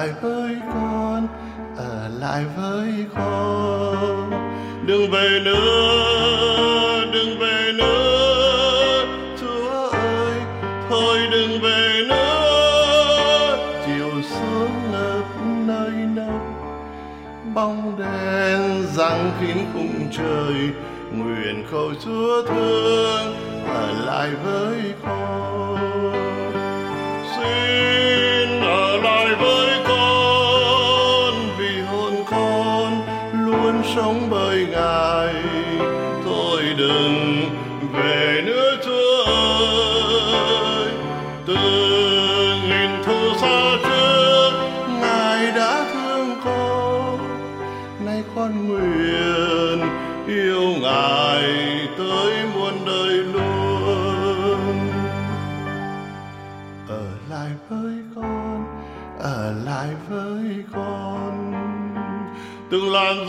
lại với con, ở lại với con. Đừng về nữa, đừng về nữa, Chúa ơi, thôi đừng về nữa. Chiều sớm ngập nơi đâu, bóng đèn giăng kín khung trời. Nguyện cầu Chúa thương ở lại với con. Xin ở lại với con, vì hồn con luôn sống bởi Ngài. Thôi đừng về nữa Chúa ơi, từ nghìn thu xa trước Ngài đã thương con. Nay con nguyện yêu Ngài tới muôn đời luôn. Ở lại với con, ở lại với con. Từng làn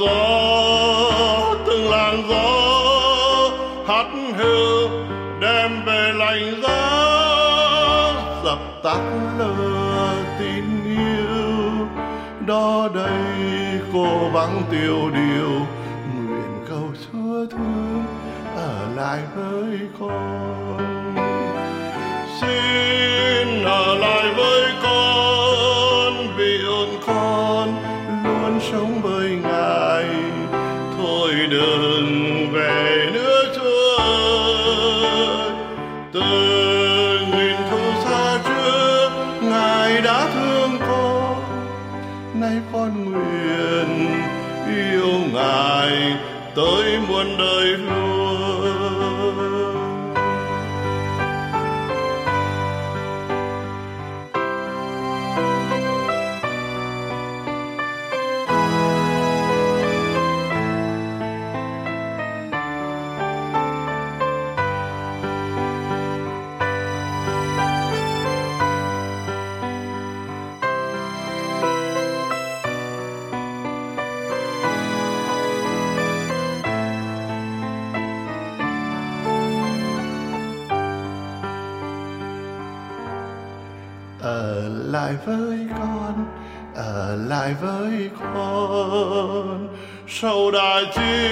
gió hắt hiu đem về lạnh giá, dập tắt lửa tin yêu. Đó đây cô vắng tiêu điều, nguyện cầu Chúa thương ở lại với con. Xin ở lại với con, vì ơn con luôn sống với Ngài. Thôi đừng về nữa Chúa ơi, từ nghìn thu xa trước Ngài đã thương con. Nay con nguyện yêu Ngài tới muôn đời luôn. Ở lại với con, ở lại với con. Sau đại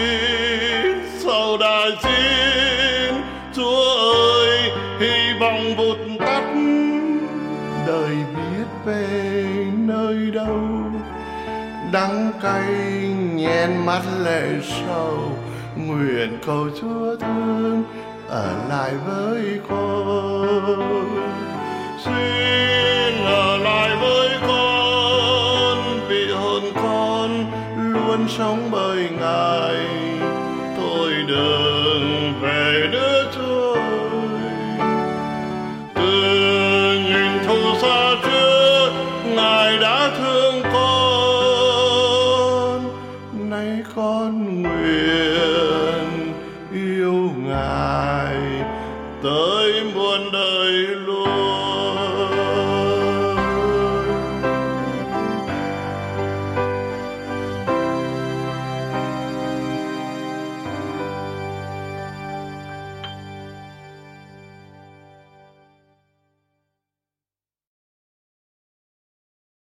chiến, Chúa ơi, hy vọng vụt tắt. Đời biết về nơi đâu, đắng cay nhen mắt lệ sầu. Nguyện cầu Chúa thương ở lại với con. Xin ở lại với con, vì hồn con luôn sống bởi Ngài. Thôi đừng về nữa Chúa ơi, từ nghìn thu xa trước Ngài đã thương con. Nay con nguyện yêu Ngài tới muôn đời.